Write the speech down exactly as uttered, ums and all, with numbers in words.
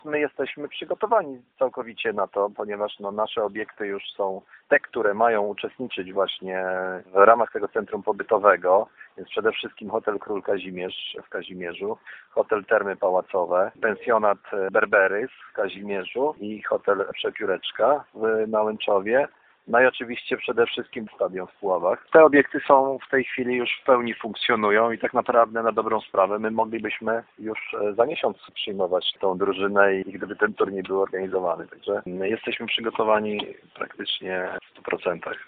My jesteśmy przygotowani całkowicie na to, ponieważ no, nasze obiekty już są te, które mają uczestniczyć właśnie w ramach tego centrum pobytowego. Więc przede wszystkim hotel Król Kazimierz w Kazimierzu, hotel Termy Pałacowe, pensjonat Berberys w Kazimierzu i hotel Przepióreczka w Nałęczowie. No i oczywiście przede wszystkim stadion w Puławach. Te obiekty są w tej chwili już w pełni funkcjonują i tak naprawdę na dobrą sprawę my moglibyśmy już za miesiąc przyjmować tą drużynę i gdyby ten turniej był organizowany. Także jesteśmy przygotowani praktycznie w stu procentach.